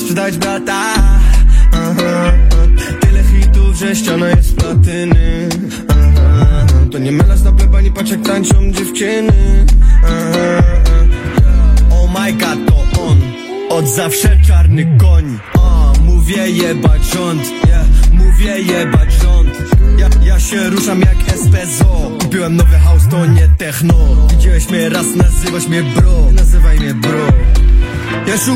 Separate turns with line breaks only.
sprzedać brata. Tyle hitów, że ściana jest z platyny. To nie melarz na plebanii, patrz jak tańczą dziewczyny. Oh my god, to on, od zawsze czarny koń. Mówię jebać rząd, mówię jebać rząd. Ja się ruszam jak SPZO. Kupiłem nowy house, to nie techno. Widziałeś mnie raz, nazywasz mnie bro. Nazywaj mnie bro.